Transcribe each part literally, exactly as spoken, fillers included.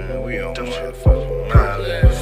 man. We on motherfucking mileage.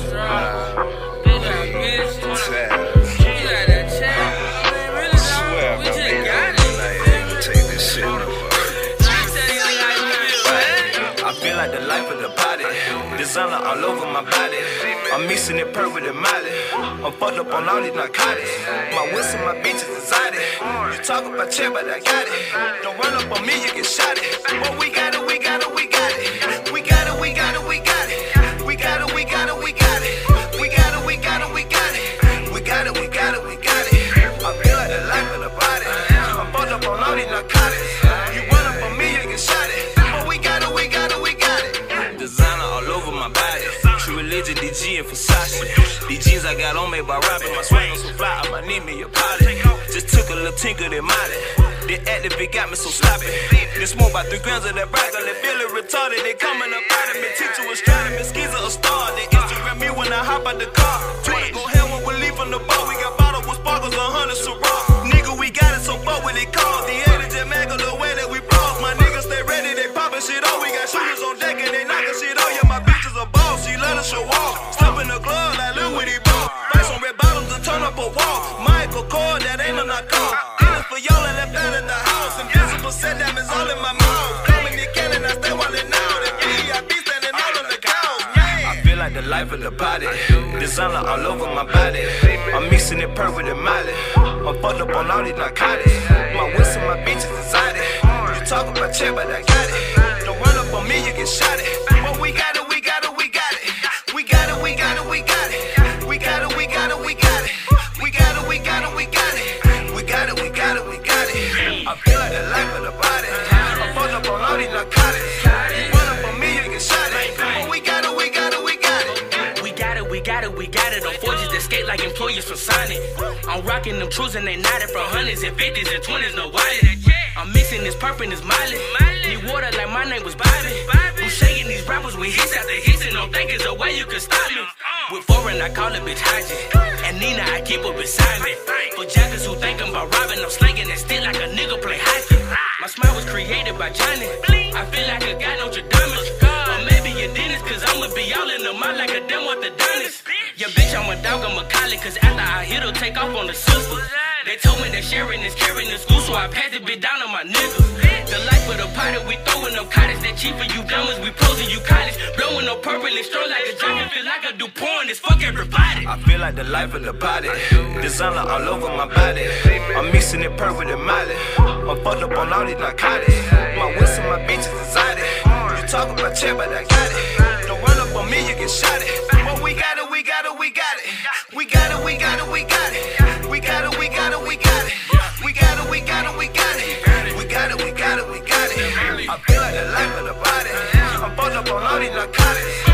Like the life of the body, designer all over my body. I'm mixing it purr with the molly. I'm fucked up on all these narcotics. My whistle, my bitches exotic. You talk about check, but I got it. Don't run up on me, you get shot it. But we got it, we got it, we got it. We got it, we got it, we got it. We got it, we got it, we got it. We got it, we got it, we got it. We got it, we got it, we got it. I feel like the life of the body. I'm fucked up on all these narcotics. You run up on me, you get shot it. But we got it, we got it, we got it. Designer all over my body. True religion, D G and Versace. These jeans I got on made by Robin. My swag on so fly, I might need me a pilot. Just took a little tinker, they mighty. The active, it got me so sloppy. They smoke about three grams of that brag. They feel it retarded. They coming up out of me. Teacher was stranded. Me skis a star. They Instagram me when I hop out the car. twenty go hell when we leave from the bar. We got bottles with sparkles, a hundred Ciroc. Nigga, we got it so far when it calls. The haters just mad the way that we brought. My niggas stay ready, they poppin' shit on. We got shooters on deck and they knockin' shit on. Yeah, my bitch is a boss, she let us show off. Step in the club like Lil Woody Ball. Face on red bottoms and turn up a wall. Michael Kors, that ain't no knockoff. Illness for y'all and left out of the house. Invisible set diamonds all in my mouth. Coming the cannon, I stay wildin' out. And V I P standing out on the couch, man. I feel like the life of the body. Designer all over my body. I'm mixing it purr with the molly. I'm fucked up on all these narcotics. My whistle, my bitches exotic. You talk about check, but I got it. Don't run up on me, you get shot it. But we got it, we got it, we got it. We got it, we got it, we got it. We got it, we got it, we got it. We got it, we got it, we got it. We got it, we got it, we got it. I feel like the life of the body. I'm fucked up on all these narcotics. You run up on me, you get shot it. But we got it, we got it, we got it. We got it, we got it, we got it. On forges that skate like employees from Sonic. I'm rocking them trues and they nodded from hundreds and fifties and twenties, no wallet. I'm mixing this purple and this molly. Need water like my name was Bobby. I'm shaking these rappers with hits after hits and don't think there's a way you can stop me. With foreign, I call it bitch Haji. And Nina, I keep her beside me. For jackers who think I'm about robbing, I'm slanging that stick like a nigga play hockey. My smile was created by Johnny. I feel like a guy Notre Dame. Or maybe a dentist, cause I'ma be all in the mouth like a damn orthodontist. Yeah, bitch, I'm a dog, I'm a collie, cause after I hit her, take off on the sister. They told me that sharing is caring in school, so I passed it bit down on my niggas. The life of the party, we throwing up cottage. That cheap for you diamonds, we pros and you college. Blowing up purple and stroll like a dragon, feel like I do porn, it's fuck everybody. I feel like the life of the body. Designer all over my body. I'm mixing it purr with the molly. I'm fucked up on all these narcotics. My whistle, my bitches exotic. You talk about check, but I got it. Don't run up on me, you get shot it. But we got it, we got it, we got it. We got it, we got it, we got it. We got it, we got it, we got it. We got it, we got it, we got it. We got it, we got it, we got it. I feel like the life of the body. I'm fucked up on all these narcotics.